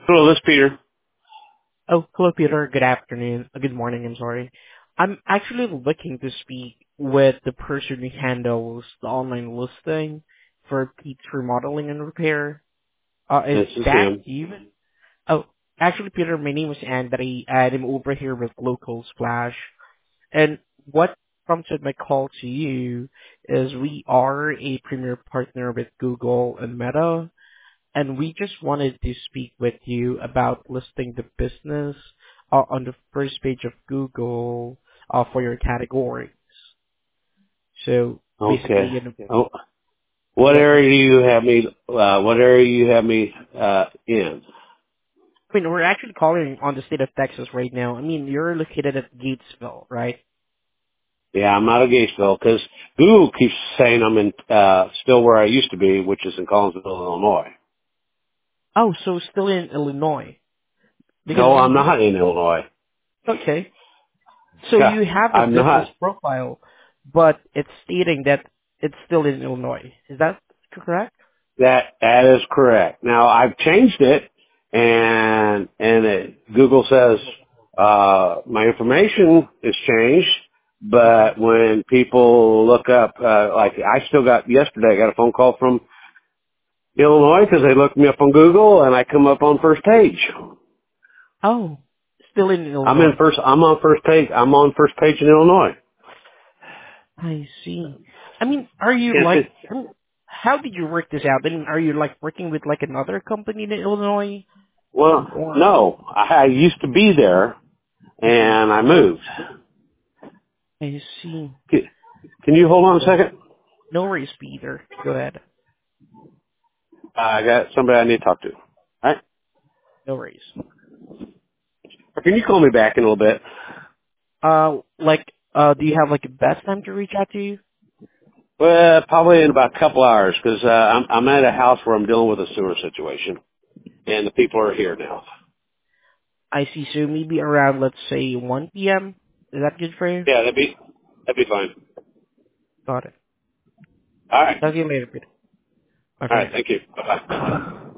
Hello, this is Peter. Oh, hello, Peter. Good afternoon. Good morning, I'm sorry. I'm actually looking to speak with the person who handles the online listing for Pete's Remodeling and Repair. Is This is that him. you? Oh, actually, Peter, my name is Andre, and I'm over here with Local Splash. And what prompted my call to you is we are a premier partner with Google and Meta, and we just wanted to speak with you about listing the business on the first page of Google for your categories. So basically, Okay. you know, Oh, what yeah, area do you have me? What area you have me in? I mean, we're actually calling on the state of Texas right now. I mean, you're located at Gatesville, right? Yeah, I'm out of Gatesville because Google keeps saying I'm in still where I used to be, which is in Collinsville, Illinois. Oh, so still in Illinois. Because No, we I'm just, not in Illinois. okay. So you have a I'm business not. profile, but it's stating that it's still in Illinois. Is that correct? That is correct. Now I've changed it, and Google says my information is changed. But when people look up, like I still got yesterday, I got a phone call from Illinois because they looked me up on Google, and I come up on first page. Oh, still in I'm in Illinois. first. I'm on first page. I'm on first page in Illinois. I see. I mean, are you If like, it, I mean, how did you work this out? I mean, are you like working with like another company in Illinois? well, Or, no, I used to be there, mhm. and I moved. I see. Can you hold on a second? No worries, Peter. Go ahead. I got somebody I need to talk to. All right. No worries. Or can you call me back in a little bit? Do you have like a best time to reach out to you? Well, probably in about a couple hours because I'm at a house where I'm dealing with a sewer situation, and the people are here now. I see. So maybe around, let's say, 1 p.m. Is that good for you? Yeah, that'd be fine. Got it. All right. Talk to you later, Peter. Bye All for right. now. Thank you. Bye bye.